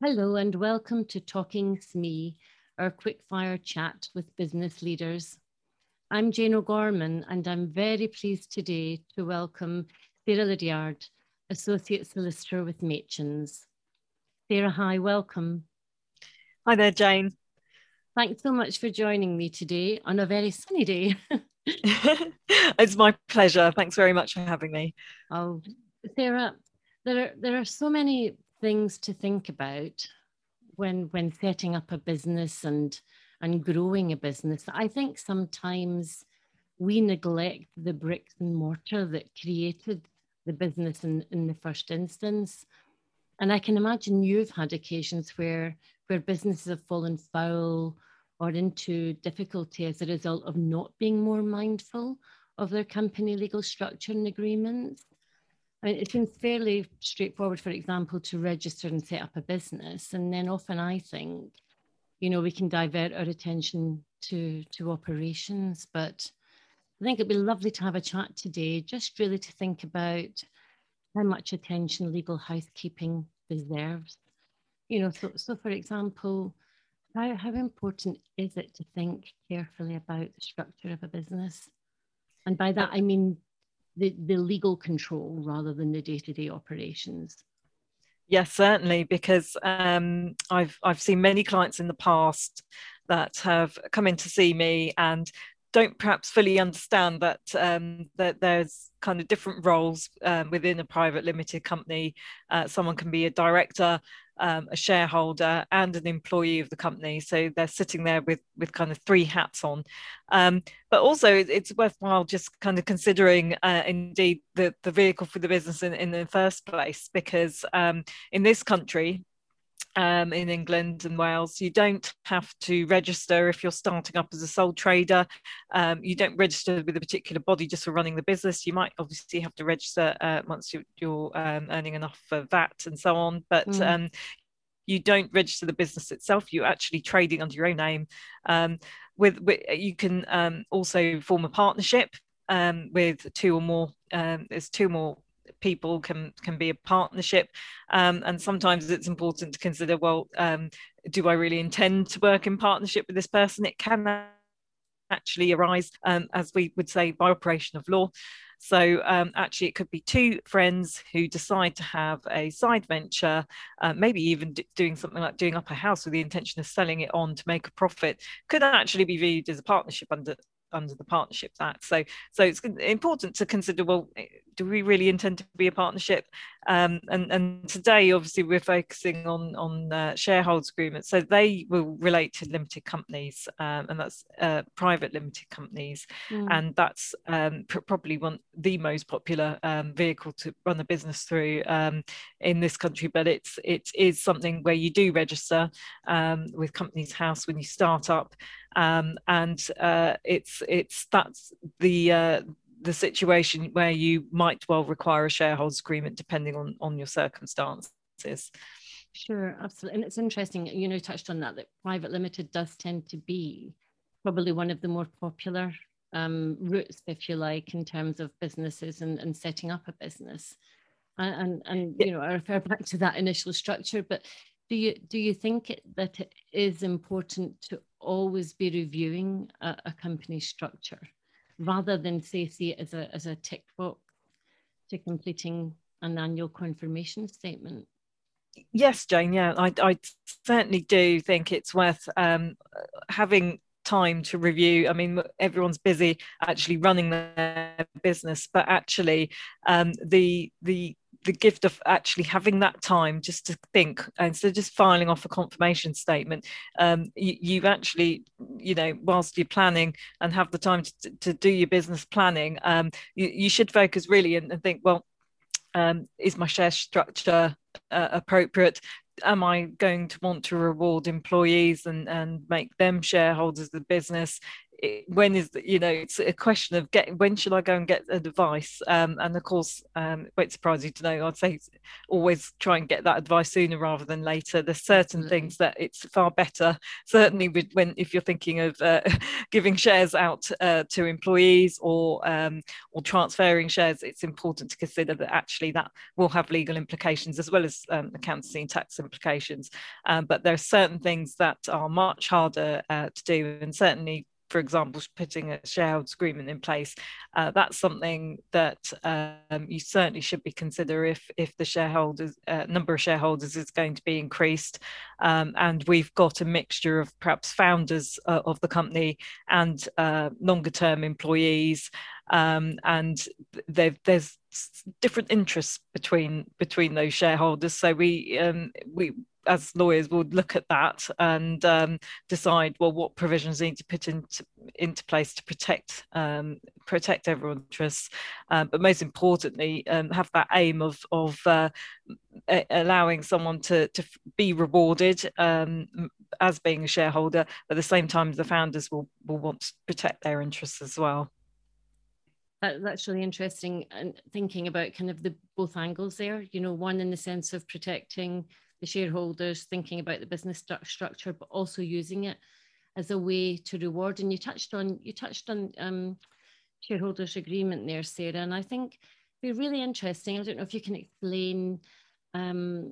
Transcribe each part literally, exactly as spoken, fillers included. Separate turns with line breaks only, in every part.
Hello and welcome to Talking S M E, our quickfire chat with business leaders. I'm Jane O'Gorman and I'm very pleased today to welcome Sarah Lydiard, Associate Solicitor with Machins. Sarah, hi, welcome.
Hi there, Jane.
Thanks so much for joining me today on a very sunny day.
It's my pleasure. Thanks very much for having me.
Oh, Sarah, there are, there are so many things to think about when when setting up a business and and growing a business. I think sometimes we neglect the bricks and mortar that created the business in, in the first instance. And I can imagine you've had occasions where where businesses have fallen foul or into difficulty as a result of not being more mindful of their company legal structure and agreements. I mean, it seems fairly straightforward, for example, to register and set up a business. And then often I think, you know, we can divert our attention to, to operations. But I think it'd be lovely to have a chat today, just really to think about how much attention legal housekeeping deserves. You know, so, so for example, how, how important is it to think carefully about the structure of a business? And by that, I mean the, the legal control rather than the day-to-day operations.
Yes, certainly, because um, I've I've seen many clients in the past that have come in to see me and don't perhaps fully understand that um, that there's kind of different roles um, within a private limited company. Uh, someone can be a director, um, a shareholder, and an employee of the company. So they're sitting there with with kind of three hats on. Um, but also, it's worthwhile just kind of considering, uh, indeed, the the vehicle for the business in, in the first place, because um, in this country, um, in England and Wales, you don't have to register if you're starting up as a sole trader. Um, you don't register with a particular body just for running the business. You might obviously have to register uh, once you, you're um, earning enough for V A T and so on, but
Mm.
um, you don't register the business itself. You're actually trading under your own name. Um, with, with you can um, also form a partnership um, with two or more. Um, there's two more people can can be a partnership, um, and sometimes it's important to consider, well, um, do I really intend to work in partnership with this person? It can actually arise, um, as we would say, by operation of law. So um, actually, it could be two friends who decide to have a side venture, uh, maybe even d- doing something like doing up a house with the intention of selling it on to make a profit. Could actually be viewed as a partnership under under the Partnership Act. So, so it's important to consider, well, do we really intend to be a partnership? Um, and, and today, obviously, we're focusing on, on uh, shareholders agreements. So they will relate to limited companies, um, and that's uh, private limited companies.
Mm.
And that's um, pr- probably one the most popular um, vehicle to run a business through um, in this country. But it's it is something where you do register um, with Companies House when you start up. Um, and uh, it's it's that's the uh, the situation where you might well require a shareholders agreement depending on on your circumstances.
Sure, absolutely. And it's interesting, you know, touched on that, that private limited does tend to be probably one of the more popular um, routes, if you like, in terms of businesses and, and setting up a business. And, and, and, you know, I refer back to that initial structure, but do you do you think it, that it is important to always be reviewing a, a company structure rather than, say, see it as a, as a tick box to completing an annual confirmation statement?
Yes, Jane. Yeah, I, I certainly do think it's worth um, having time to review. I mean, everyone's busy actually running their business, but actually, um, the the the gift of actually having that time just to think instead of just filing off a confirmation statement, um, you, you've actually, you know, whilst you're planning and have the time to, to do your business planning, um, you, you should focus really and, and think, well, um, is my share structure uh, appropriate? Am I going to want to reward employees and, and make them shareholders of the business? it, when is the, you know, it's a question of getting, when should I go and get advice? Um, and of course, um, it won't surprise you to know, I'd say always try and get that advice sooner rather than later. There's certain
Absolutely.
things that it's far better, certainly with, when if you're thinking of uh, giving shares out uh, to employees or um, or transferring shares, it's important to consider that actually that will have legal implications as well as um, accountancy and tax implications. Um, but there are certain things that are much harder uh, to do, and certainly, for example, putting a shareholders agreement in place, uh, that's something that um, you certainly should be consider if if the shareholders uh, number of shareholders is going to be increased, um, and we've got a mixture of perhaps founders uh, of the company and uh, longer term employees, um, and there's different interests between between those shareholders. So we um, we as lawyers would look at that and um, decide, well, what provisions need to put into into place to protect um, protect everyone's interests, um, but most importantly, um, have that aim of of uh, allowing someone to to be rewarded um, as being a shareholder. At the same time, the founders will will want to protect their interests as well.
That, that's really interesting, and thinking about kind of the both angles there. You know, one in the sense of protecting the shareholders, thinking about the business st- structure, but also using it as a way to reward. And you touched on you touched on um, shareholders agreement there, Sarah, and I think it'd be really interesting. I don't know if you can explain um,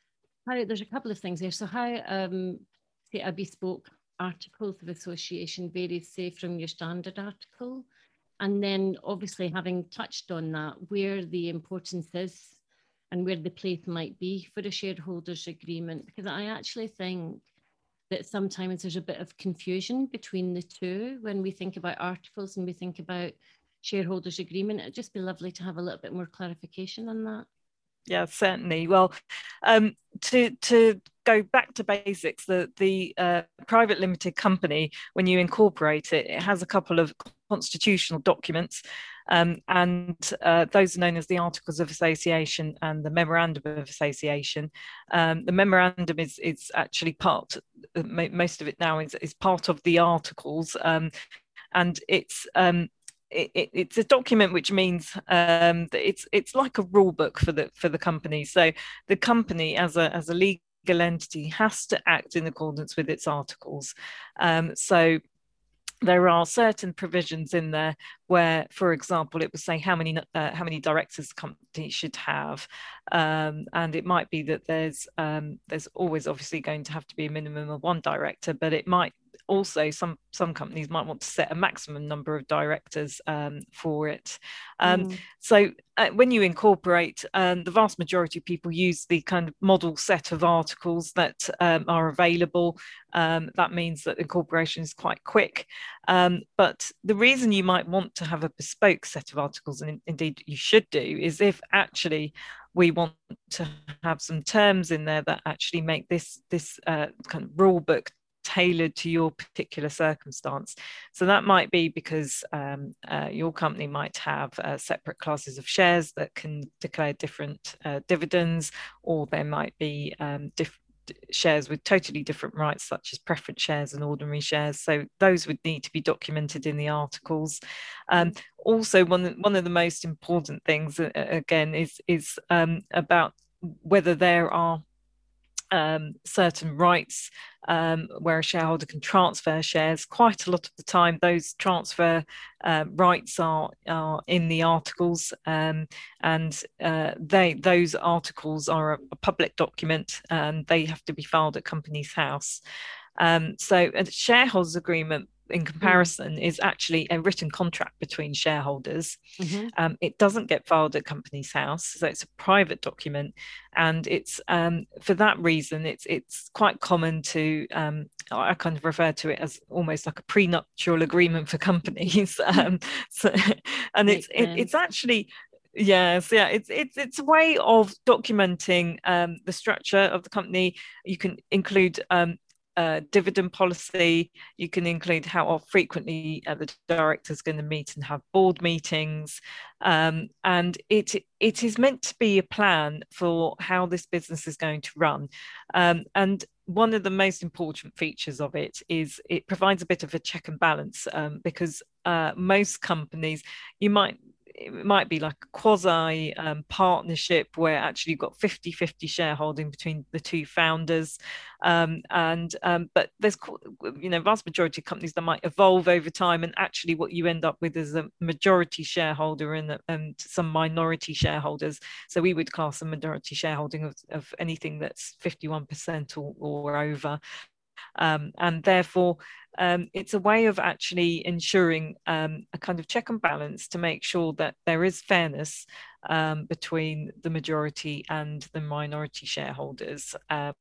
how there's a couple of things there. So how um, say a bespoke articles of association varies, say, from your standard article, and then obviously having touched on that, where the importance is and where the place might be for a shareholders agreement, because I actually think that sometimes there's a bit of confusion between the two when we think about articles and we think about shareholders agreement. It'd just be lovely to have a little bit more clarification on that.
Yeah, certainly. Well, um, to to go back to basics, the the uh, private limited company, when you incorporate it, it has a couple of constitutional documents, um, and uh, those are known as the Articles of Association and the Memorandum of Association. Um, the memorandum is is actually part, most of it now is, is part of the articles, um, and it's um, It, it, it's a document which means um, that it's it's like a rule book for the for the company. So the company, as a as a legal entity, has to act in accordance with its articles. Um, so there are certain provisions in there where, for example, it would say how many uh, how many directors the company should have, um, and it might be that there's um, there's always obviously going to have to be a minimum of one director, but it might also some some companies might want to set a maximum number of directors um, for it. Um, mm. So uh, when you incorporate, um, the vast majority of people use the kind of model set of articles that um, are available. Um, that means that incorporation is quite quick. Um, but the reason you might want to have a bespoke set of articles, and indeed you should do, is if actually we want to have some terms in there that actually make this this uh, kind of rule book tailored to your particular circumstance. So that might be because um, uh, your company might have uh, separate classes of shares that can declare different uh, dividends, or there might be um, different shares with totally different rights, such as preference shares and ordinary shares. So those would need to be documented in the articles. Um, also, one, one of the most important things, uh, again, is, is um, about whether there are Um, certain rights um, where a shareholder can transfer shares. Quite a lot of the time, those transfer uh, rights are, are in the articles, um, and uh, they those articles are a, a public document, and they have to be filed at Companies House. Um, so a shareholders agreement, in comparison, mm. is actually a written contract between shareholders. Mm-hmm. Um, it doesn't get filed at Companies House, so it's a private document, and it's um, for that reason it's it's quite common to um, I kind of refer to it as almost like a prenuptial agreement for companies. um, so, and Makes it's it, it's actually. Yes, yeah, it's it's it's a way of documenting um, the structure of the company. You can include um, uh, dividend policy. You can include how frequently uh, the director is going to meet and have board meetings. Um, and it it is meant to be a plan for how this business is going to run. Um, and one of the most important features of it is it provides a bit of a check and balance, um, because uh, most companies, you might it might be like a quasi um, partnership where actually you've got fifty fifty shareholding between the two founders. Um, and um, but there's, you know, vast majority of companies that might evolve over time, and actually what you end up with is a majority shareholder and, and some minority shareholders. So we would class a majority shareholding of, of anything that's fifty-one percent or, or over. Um, and therefore, um, it's a way of actually ensuring um, a kind of check and balance to make sure that there is fairness um, between the majority and the minority shareholders. Um,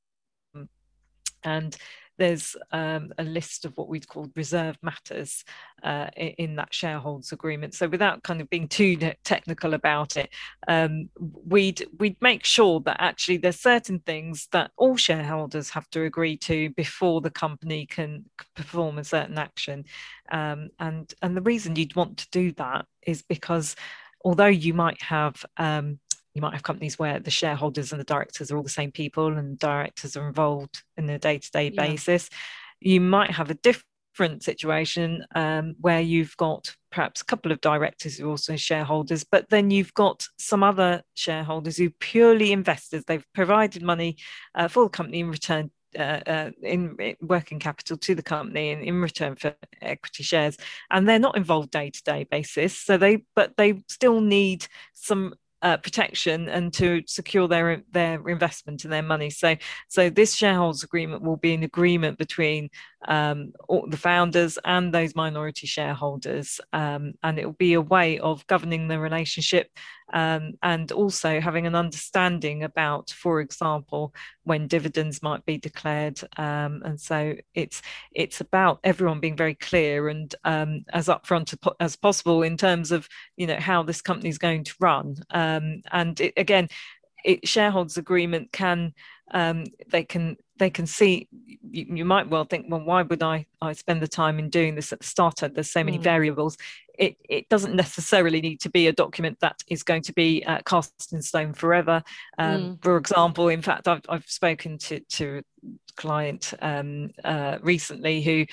and there's um, a list of what we'd call reserved matters uh, in, in that shareholders agreement. So without kind of being too technical about it, um, we'd we'd make sure that actually there's certain things that all shareholders have to agree to before the company can perform a certain action. Um, and and the reason you'd want to do that is because although you might have um, you might have companies where the shareholders and the directors are all the same people and directors are involved in a day-to-day yeah. basis. You might have a different situation um, where you've got perhaps a couple of directors who are also shareholders, but then you've got some other shareholders who are purely investors. They've provided money uh, for the company in return Uh, uh, in, in working capital to the company and in return for equity shares, and they're not involved day-to-day basis. So they, but they still need some uh, protection and to secure their their investment and their money. So, so this shareholders agreement will be an agreement between um, all the founders and those minority shareholders, um, and it will be a way of governing the relationship. Um, and also having an understanding about, for example, when dividends might be declared. Um, and so it's it's about everyone being very clear and um, as upfront as possible in terms of, you know, how this company is going to run. Um, and it, again, it, shareholders agreement can um, they can they can see. You, you might well think, well, why would I I spend the time in doing this at the start? There's so many mm. variables. It, it doesn't necessarily need to be a document that is going to be uh, cast in stone forever. Um, mm. For example, in fact, I've, I've spoken to, to a client um, uh, recently who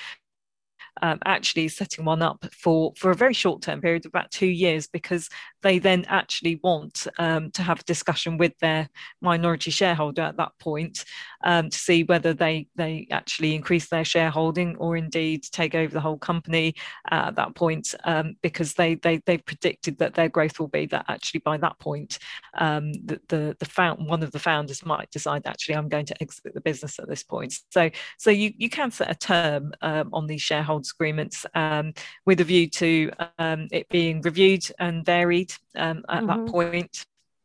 um, actually is setting one up for, for a very short-term period of about two years because they then actually want um, to have a discussion with their minority shareholder at that point um, to see whether they, they actually increase their shareholding or indeed take over the whole company uh, at that point, um, because they, they, they predicted that their growth will be that actually by that point, um, the, the, the found, one of the founders might decide, actually, I'm going to exit the business at this point. So, so you, you can set a term um, on these shareholders agreements um, with a view to um, it being reviewed and varied um, at mm-hmm. that point.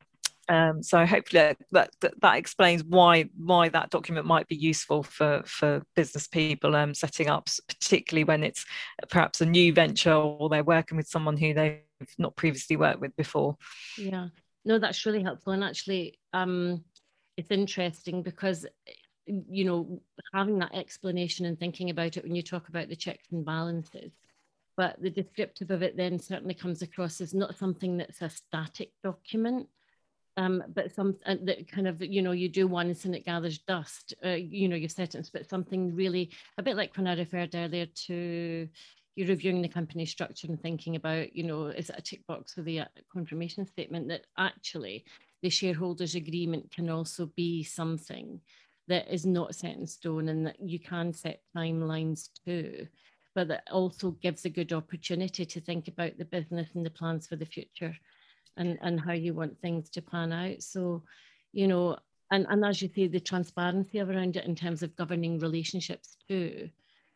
Um, so hopefully that, that that explains why why that document might be useful for for business people um, setting up, particularly when it's perhaps a new venture or they're working with someone who they've not previously worked with before.
Yeah, no, that's really helpful. And actually, um, it's interesting because, you know, having that explanation and thinking about it when you talk about the checks and balances, but the descriptive of it then certainly comes across as not something that's a static document, um, but some uh, that kind of, you know, you do once and it gathers dust, uh, you know, your sentence, but something really, a bit like when I referred earlier to you reviewing the company structure and thinking about, you know, is it a tick box for the confirmation statement, that actually the shareholders agreement can also be something that is not set in stone and that you can set timelines too, but that also gives a good opportunity to think about the business and the plans for the future and, and how you want things to pan out. So, you know, and, and as you say, the transparency around it in terms of governing relationships too,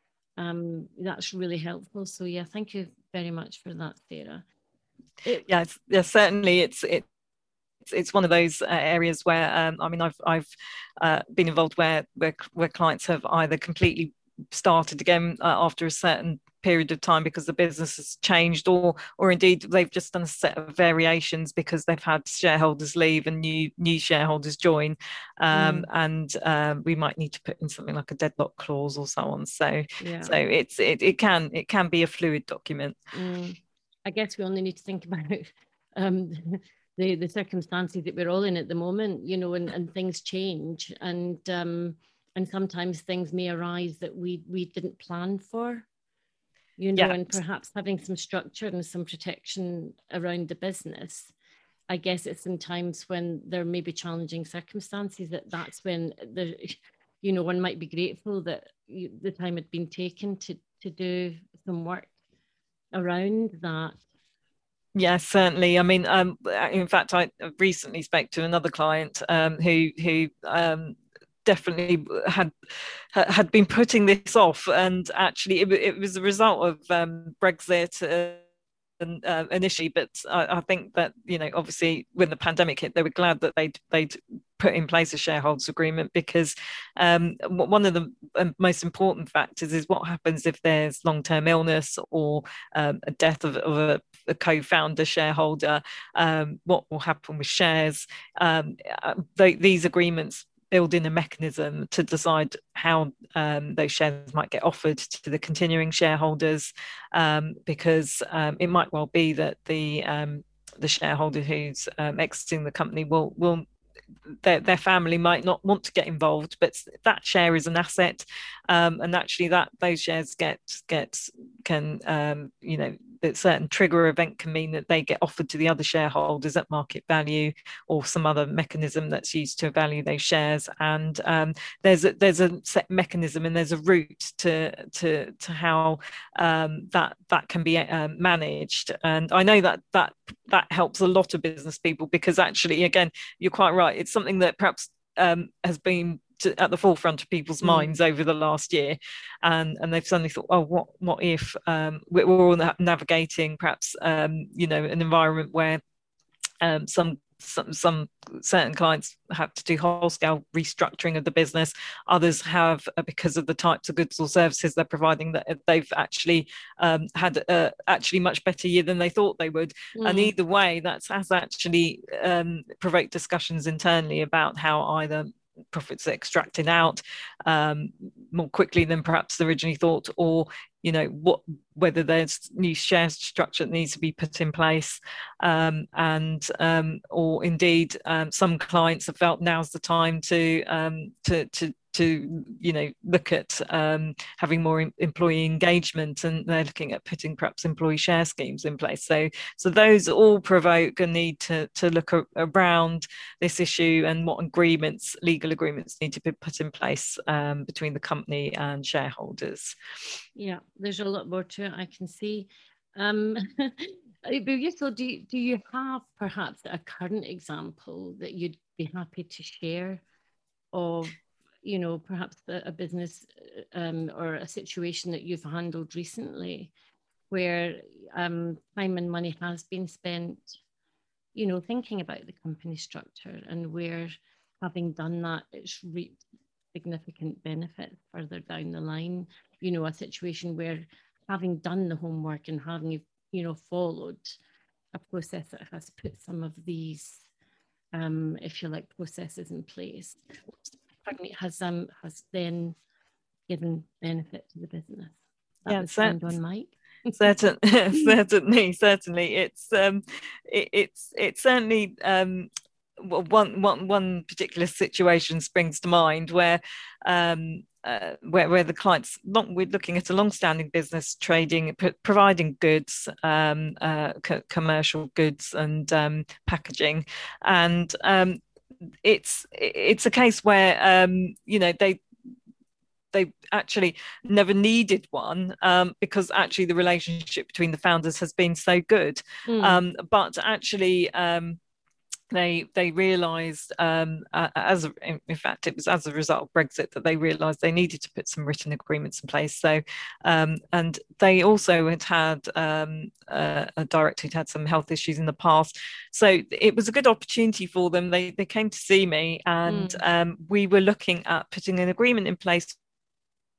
um, that's really helpful. So yeah, thank you very much for that, Sarah.
It, yeah, it's, yeah, certainly it's, it, it's one of those uh, areas where um, I mean I've I've uh, been involved where, where where clients have either completely started again uh, after a certain period of time because the business has changed, or or indeed they've just done a set of variations because they've had shareholders leave and new new shareholders join, um, mm. and um, we might need to put in something like a deadlock clause or so on. So yeah. so it's it, it can it can be a fluid document.
Mm. I guess we only need to think about um, the the circumstances that we're all in at the moment, you know, and, and things change, and um, and sometimes things may arise that we we didn't plan for. You know, yeah. and perhaps having some structure and some protection around the business. I guess it's in times when there may be challenging circumstances that that's when the, you know, one might be grateful that you, the time had been taken to to do some work around that.
Yeah, certainly. I mean, um, in fact, I recently spoke to another client um, who who. Um, definitely had had been putting this off, and actually it, it was a result of um, Brexit uh, and, uh, initially, but I, I think that, you know, obviously when the pandemic hit, they were glad that they'd they'd put in place a shareholders agreement, because um, one of the most important factors is what happens if there's long-term illness or um, a death of, of a, a co-founder shareholder. Um, what will happen with shares? Um, they, these agreements build in a mechanism to decide how um, those shares might get offered to the continuing shareholders, um, because um, it might well be that the um, the shareholder who's um, exiting the company will will their, their family might not want to get involved, but that share is an asset, um, and actually that those shares get get can um, you know, that certain trigger event can mean that they get offered to the other shareholders at market value, or some other mechanism that's used to value those shares. And um, there's a, there's a set mechanism and there's a route to to to how um, that that can be uh, managed. And I know that that that helps a lot of business people, because actually, again, you're quite right. It's something that perhaps um, has been to, at the forefront of people's minds mm. over the last year, and and they've suddenly thought, oh, what what if um, we're all navigating perhaps um, you know, an environment where um, some some some certain clients have to do whole scale restructuring of the business, others have, uh, because of the types of goods or services they're providing, that they've actually um, had uh, actually much better year than they thought they would. Mm. And either way, that has actually um, provoked discussions internally about how either profits are extracted out um, more quickly than perhaps originally thought, or, you know, what whether there's new share structure that needs to be put in place, um, and um, or indeed um, some clients have felt now's the time to um, to to to you know, look at um, having more em- employee engagement, and they're looking at putting perhaps employee share schemes in place. So so those all provoke a need to to look a- around this issue and what agreements, legal agreements, need to be put in place um, between the company and shareholders.
Yeah, there's a lot more to it, I can see. Um, it'd be useful. Do you, do you have perhaps a current example that you'd be happy to share of, you know, perhaps a, a business um, or a situation that you've handled recently where um, time and money has been spent, you know, thinking about the company structure, and where, having done that, it's reaped significant benefits further down the line? You know, a situation where, having done the homework and having, you know, followed a process that has put some of these, um, if you like, processes in place, it has um has then given benefit to the business. That yeah, was found on Mike.
Certain, certainly, certainly, it's um, it, it's it's certainly um, one one one particular situation springs to mind where um. Uh, where, where the clients, long, we're looking at a long-standing business trading, p- providing goods, um, uh, co- commercial goods and um, packaging, and um, it's it's a case where um, you know, they they actually never needed one, um, because actually the relationship between the founders has been so good, mm. um, but actually. Um, They they realised, um, as a, in fact, it was as a result of Brexit that they realised they needed to put some written agreements in place. So, um, and they also had had um, a, a director who'd had some health issues in the past. So it was a good opportunity for them. They they came to see me, and mm. um, we were looking at putting an agreement in place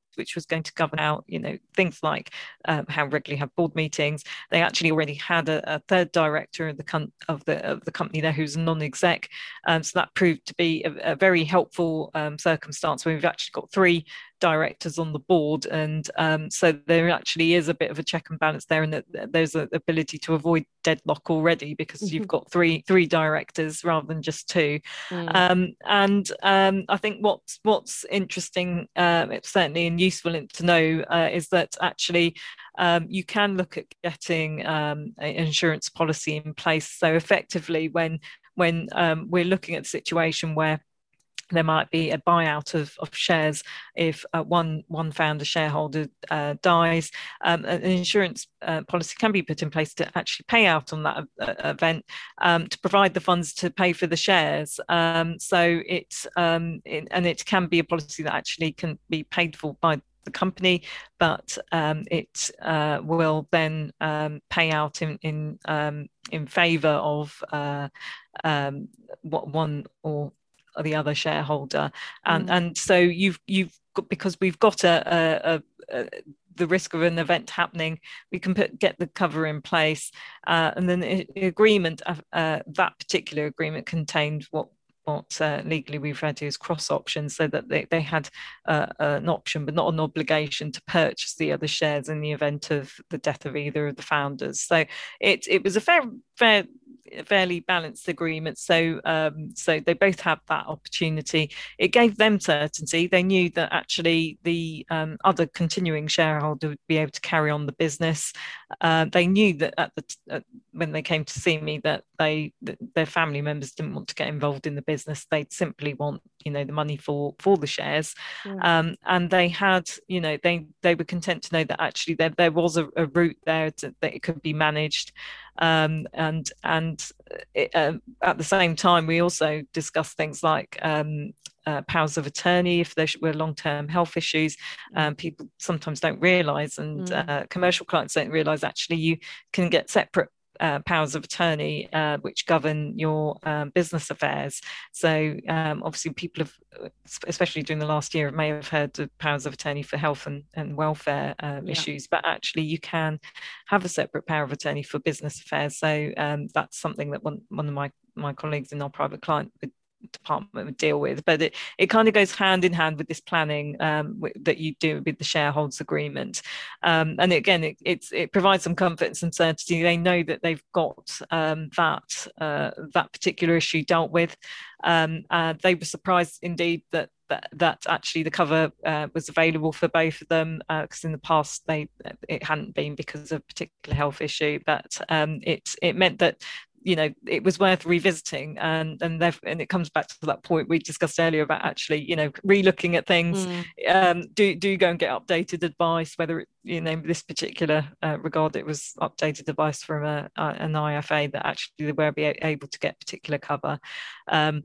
which was going to govern out, you know, things like um, how regularly have board meetings. They actually already had a, a third director of the com- of the of the company there who's a non-exec, um, so that proved to be a, a very helpful um, circumstance where we've actually got three directors on the board, and um, so there actually is a bit of a check and balance there, and that there's an ability to avoid deadlock already because mm-hmm. you've got three three directors rather than just two. Mm. Um, and um, I think what's what's interesting, um, it's certainly and useful to know, uh, is that actually um, you can look at getting um, an insurance policy in place. So effectively, when when um, we're looking at a situation where there might be a buyout of, of shares if uh, one one founder shareholder uh, dies. Um, an insurance uh, policy can be put in place to actually pay out on that uh, event, um, to provide the funds to pay for the shares. Um, so it's um, it, and it can be a policy that actually can be paid for by the company, but um, it uh, will then um, pay out in in um, in favour of uh, um, what one or the other shareholder, and mm. and so you've you've got, because we've got a, a, a, a the risk of an event happening, we can put get the cover in place, uh, and then the agreement, uh, that particular agreement contained what what uh, legally we refer to as cross options, so that they, they had uh, an option but not an obligation to purchase the other shares in the event of the death of either of the founders. So it it was a fair fair fairly balanced agreement, so um, so they both had that opportunity. It gave them certainty. They knew that actually the um, other continuing shareholder would be able to carry on the business. Uh, they knew that at the uh, when they came to see me that they that their family members didn't want to get involved in the business. They'd simply want, you know, the money for for the shares. Yeah. Um, and they had, you know, they they were content to know that actually there, there was a, a route there to, that it could be managed. Um, and and it, uh, at the same time, we also discussed things like um, uh, powers of attorney if there were long-term health issues. Um, people sometimes don't realise, and mm. uh, commercial clients don't realise actually you can get separate Uh, powers of attorney, uh, which govern your um, business affairs. So um, obviously people have, especially during the last year, may have heard of powers of attorney for health and, and welfare um, yeah. issues, but actually you can have a separate power of attorney for business affairs. So um, that's something that one, one of my, my colleagues in our private client would department would deal with, but it, it kind of goes hand in hand with this planning um, w- that you do with the shareholders agreement, um, and again it, it's, it provides some comfort and some certainty. They know that they've got um, that uh, that particular issue dealt with. Um, uh, they were surprised indeed that that, that actually the cover uh, was available for both of them, because uh, in the past they it hadn't been because of a particular health issue, but um, it it meant that, you know, it was worth revisiting, and and and it comes back to that point we discussed earlier about actually, you know, re-looking at things. Mm. Um, do do go and get updated advice, whether it, you know, this particular uh, regard, it was updated advice from a, a, an I F A that actually they were be able to get particular cover. Um,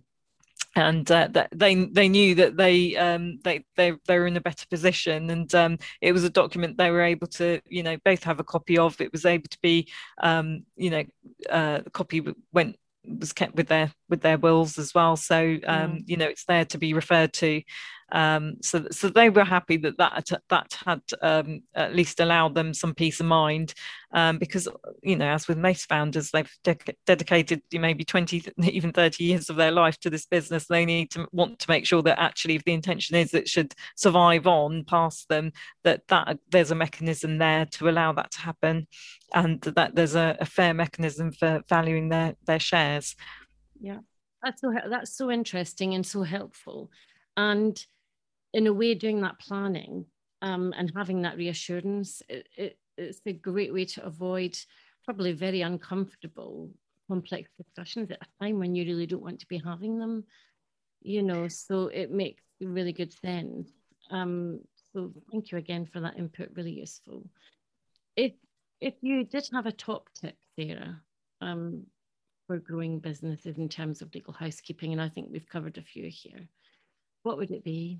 and uh, that they they knew that they um they they they were in a better position, and um it was a document they were able to, you know, both have a copy of. It was able to be um you know uh the copy went was kept with their with their wills as well, so um mm. you know, it's there to be referred to. Um, so, so they were happy that that that had um, at least allowed them some peace of mind, um, because, you know, as with most founders, they've de- dedicated maybe twenty, even thirty years of their life to this business. They need to want to make sure that actually, if the intention is that it should survive on past them, that that there's a mechanism there to allow that to happen, and that there's a, a fair mechanism for valuing their their shares.
Yeah, that's so that's so interesting and so helpful, and in a way, doing that planning um, and having that reassurance, it, it, it's a great way to avoid probably very uncomfortable, complex discussions at a time when you really don't want to be having them, you know, so it makes really good sense. Um, so thank you again for that input, really useful. If, if you did have a top tip, Sarah, um, for growing businesses in terms of legal housekeeping, and I think we've covered a few here, what would it be?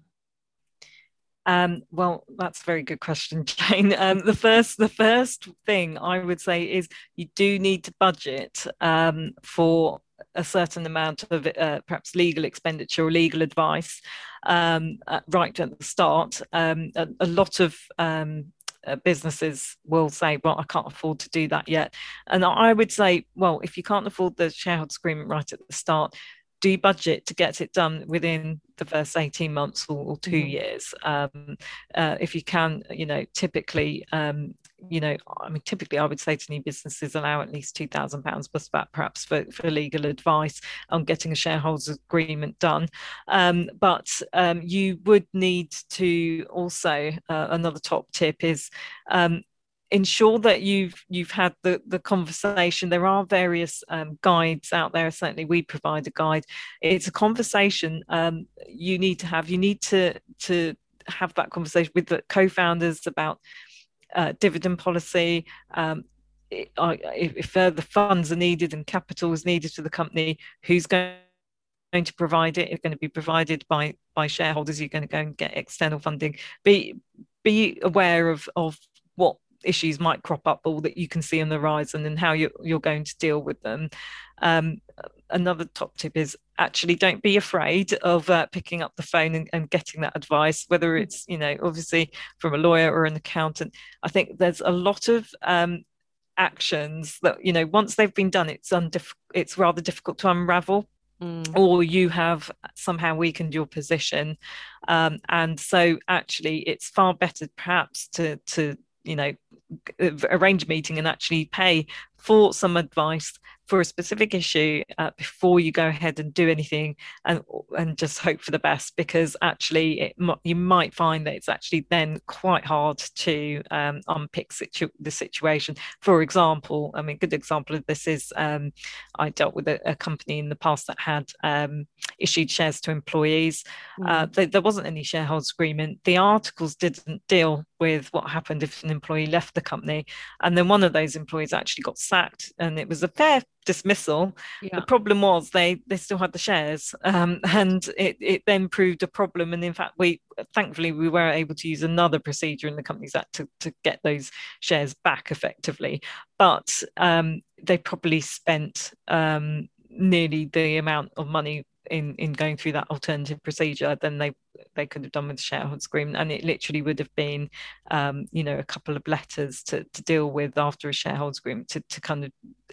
Um, well, that's a very good question, Jane. Um, the first, the first thing I would say is you do need to budget um, for a certain amount of uh, perhaps legal expenditure or legal advice um, uh, right at the start. Um, a, a lot of um, uh, businesses will say, well, I can't afford to do that yet. And I would say, well, if you can't afford the shareholders agreement right at the start, do budget to get it done within the first eighteen months or, or two mm-hmm. years. Um, uh, if you can, you know, typically, um, you know, I mean, typically I would say to new businesses allow at least two thousand pounds plus that perhaps for, for legal advice on getting a shareholders agreement done. Um, but um, you would need to also, uh, another top tip is, um, ensure that you've you've had the the conversation. There are various um, guides out there. Certainly we provide a guide. It's a conversation um, you need to have. You need to to have that conversation with the co-founders about uh, dividend policy. Um, if, if further funds are needed and capital is needed for the company, who's going to provide it? It's going to be provided by by shareholders. You're going to go and get external funding. Be be aware of of what issues might crop up or that you can see on the horizon and how you're, you're going to deal with them. Um, another top tip is actually don't be afraid of uh, picking up the phone and, and getting that advice, whether it's, you know, obviously from a lawyer or an accountant. I think there's a lot of um, actions that, you know, once they've been done, it's undif- it's rather difficult to unravel. Mm. Or you have somehow weakened your position. Um, and so actually it's far better perhaps to, to you know, arrange a meeting and actually pay for some advice for a specific issue uh, before you go ahead and do anything, and and just hope for the best, because actually it, you might find that it's actually then quite hard to um, unpick situ- the situation. For example, I mean, a good example of this is um, I dealt with a, a company in the past that had um, issued shares to employees. Mm. Uh, they, there wasn't any shareholders agreement. The articles didn't deal with what happened if an employee left the company, and then one of those employees actually got sacked, and it was a fair dismissal. Yeah. The problem was they they still had the shares, um, and it, it then proved a problem. And in fact, we thankfully we were able to use another procedure in the Companies Act to, to get those shares back effectively. But um, they probably spent um, nearly the amount of money in in going through that alternative procedure than they they could have done with the shareholders agreement, and it literally would have been um, you know, a couple of letters to, to deal with after a shareholders agreement to, to kind of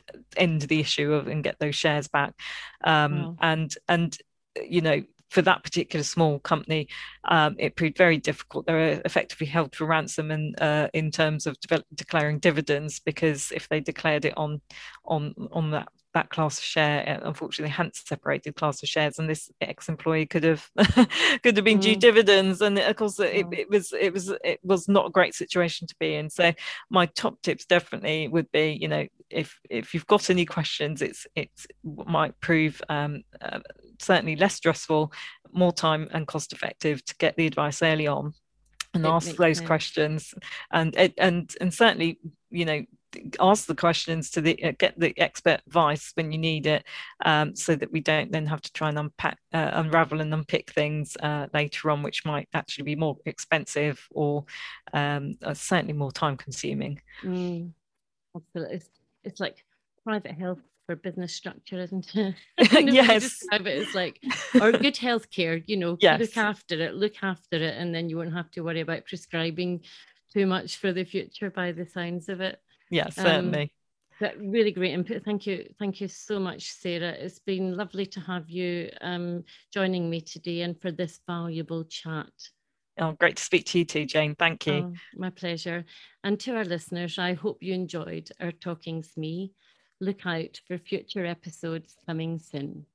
end the issue of and get those shares back. Um, wow. and and you know, for that particular small company, um, it proved very difficult. They were effectively held for ransom and uh, in terms of de- declaring dividends, because if they declared it on on on that that class of share, unfortunately they hadn't separated class of shares, and this ex-employee could have could have been mm. due dividends, and of course it, it was it was it was not a great situation to be in. So my top tips definitely would be, you know, if if you've got any questions, it's it's might prove um, uh, certainly less stressful, more time and cost effective to get the advice early on and it ask those sense. questions, and and and certainly, you know, ask the questions to the uh, get the expert advice when you need it, um, so that we don't then have to try and unpack, uh, unravel and unpick things uh, later on, which might actually be more expensive or um, uh, certainly more time consuming.
Mm, absolutely. It's, it's like private health for business structure, isn't it?
Yes.
Describe it as like, or good healthcare, you know, yes. look after it, look after it, and then you won't have to worry about prescribing too much for the future by the signs of it.
Yeah, certainly.
Um, but really great input. Thank you. Thank you so much, Sarah. It's been lovely to have you um, joining me today and for this valuable chat.
Oh, great to speak to you too, Jane. Thank you.
Oh, my pleasure. And to our listeners, I hope you enjoyed our Talking S M E. Look out for future episodes coming soon.